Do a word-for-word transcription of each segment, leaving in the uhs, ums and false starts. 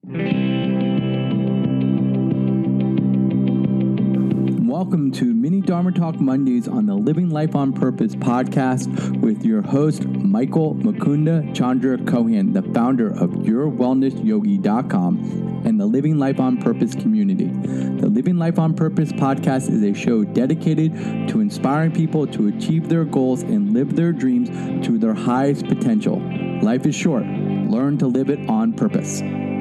Welcome to Mini Dharma Talk Mondays on the Living Life on Purpose podcast with your host, Michael Mukunda Chandra Kohan, the founder of your wellness yogi dot com and the Living Life on Purpose community. The Living Life on Purpose podcast is a show dedicated to inspiring people to achieve their goals and live their dreams to their highest potential. Life is short. Learn to live it on purpose.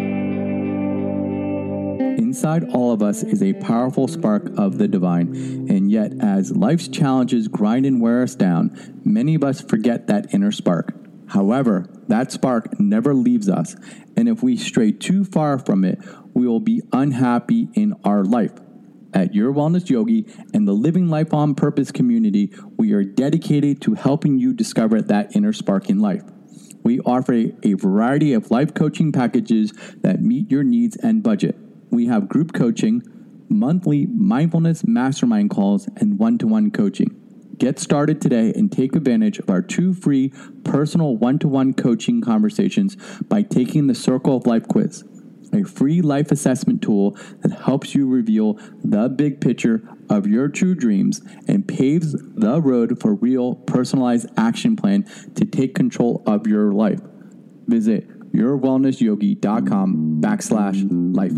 Inside all of us is a powerful spark of the divine, and yet as life's challenges grind and wear us down, many of us forget that inner spark. However, that spark never leaves us, and if we stray too far from it, we will be unhappy in our life. At Your Wellness Yogi and the Living Life on Purpose community, we are dedicated to helping you discover that inner spark in life. We offer a, a variety of life coaching packages that meet your needs and budget. We have group coaching, monthly mindfulness mastermind calls, and one-to-one coaching. Get started today and take advantage of our two free personal one-to-one coaching conversations by taking the Circle of Life quiz, a free life assessment tool that helps you reveal the big picture of your true dreams and paves the road for real personalized action plan to take control of your life. Visit your wellness yogi dot com backslash life.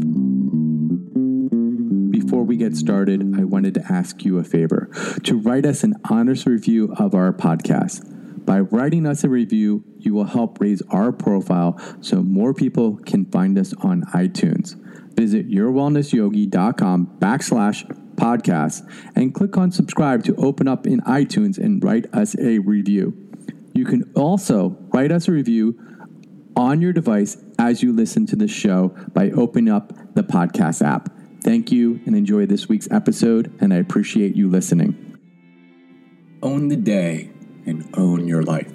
Before we get started, I wanted to ask you a favor to write us an honest review of our podcast. By writing us a review, you will help raise our profile so more people can find us on iTunes. Visit your wellness yogi dot com backslash podcast and click on subscribe to open up in iTunes and write us a review. You can also write us a review on your device as you listen to the show by opening up the podcast app. Thank you and enjoy this week's episode, and I appreciate you listening. Own the day and own your life.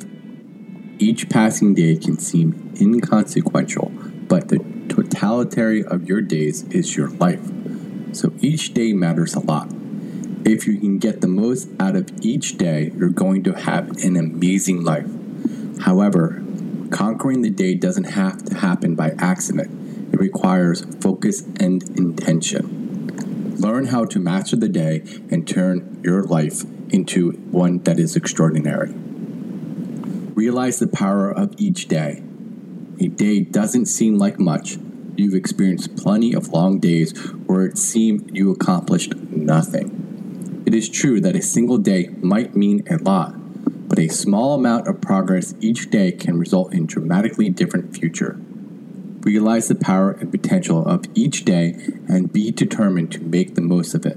Each passing day can seem inconsequential, but the totality of your days is your life. So each day matters a lot. If you can get the most out of each day, you're going to have an amazing life. However, conquering the day doesn't have to happen by accident. It requires focus and intention. Learn how to master the day and turn your life into one that is extraordinary. Realize the power of each day. A day doesn't seem like much. You've experienced plenty of long days where it seemed you accomplished nothing. It is true that a single day might mean a lot, but a small amount of progress each day can result in a dramatically different future. Realize the power and potential of each day and be determined to make the most of it.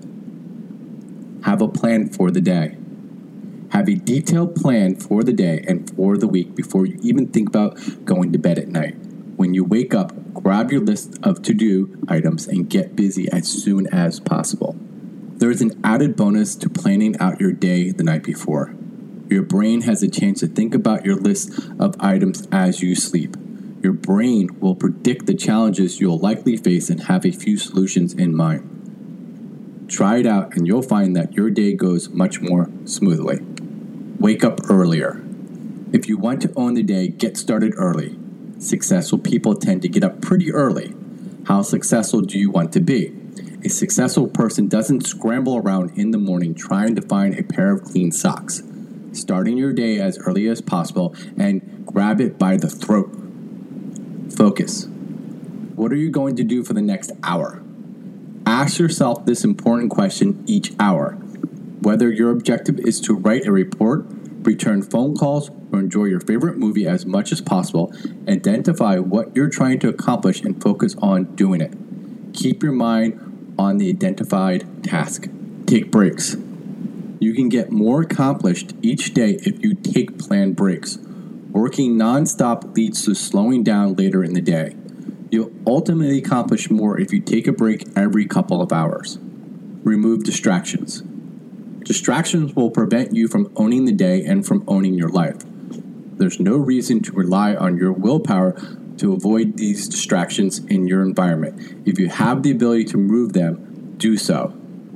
Have a plan for the day. Have a detailed plan for the day and for the week before you even think about going to bed at night. When you wake up, grab your list of to-do items and get busy as soon as possible. There is an added bonus to planning out your day the night before. Your brain has a chance to think about your list of items as you sleep. Your brain will predict the challenges you'll likely face and have a few solutions in mind. Try it out and you'll find that your day goes much more smoothly. Wake up earlier. If you want to own the day, get started early. Successful people tend to get up pretty early. How successful do you want to be? A successful person doesn't scramble around in the morning trying to find a pair of clean socks. Starting your day as early as possible and grab it by the throat. Focus. What are you going to do for the next hour? Ask yourself this important question each hour. Whether your objective is to write a report, return phone calls, or enjoy your favorite movie as much as possible, identify what you're trying to accomplish and focus on doing it. Keep your mind on the identified task. Take breaks. You can get more accomplished each day if you take planned breaks. Working nonstop leads to slowing down later in the day. You'll ultimately accomplish more if you take a break every couple of hours. Remove distractions. Distractions will prevent you from owning the day and from owning your life. There's no reason to rely on your willpower to avoid these distractions in your environment. If you have the ability to remove them, do so.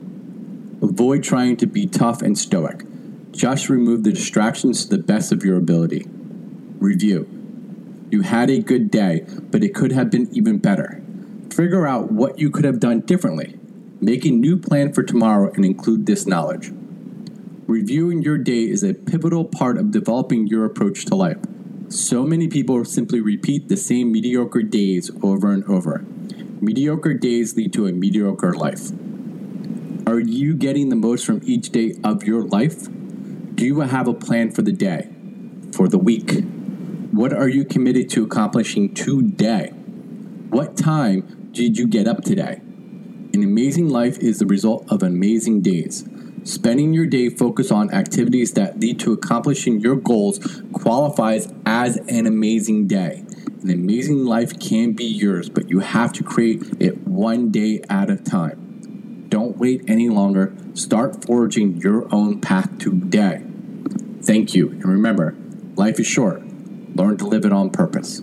Avoid trying to be tough and stoic. Just remove the distractions to the best of your ability. Review. You had a good day, but it could have been even better. Figure out what you could have done differently. Make a new plan for tomorrow and include this knowledge. Reviewing your day is a pivotal part of developing your approach to life. So many people simply repeat the same mediocre days over and over. Mediocre days lead to a mediocre life. Are you getting the most from each day of your life? Do you have a plan for the day, for the week? What are you committed to accomplishing today? What time did you get up today? An amazing life is the result of amazing days. Spending your day focused on activities that lead to accomplishing your goals qualifies as an amazing day. An amazing life can be yours, but you have to create it one day at a time. Don't wait any longer. Start forging your own path today. Thank you, and remember, life is short. Learn to live it on purpose.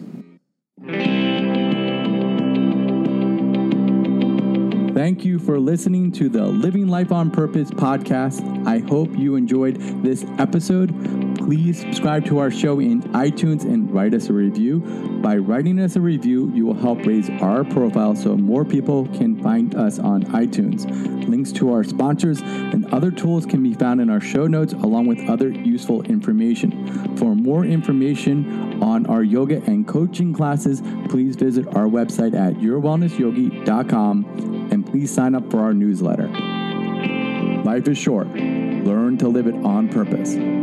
Thank you for listening to the Living Life on Purpose podcast. I hope you enjoyed this episode. Please subscribe to our show in iTunes and write us a review. By writing us a review, you will help raise our profile so more people can find us on iTunes. Links to our sponsors and other tools can be found in our show notes along with other useful information. For more information on our yoga and coaching classes, please visit our website at your wellness yogi dot com and please sign up for our newsletter. Life is short. Learn to live it on purpose.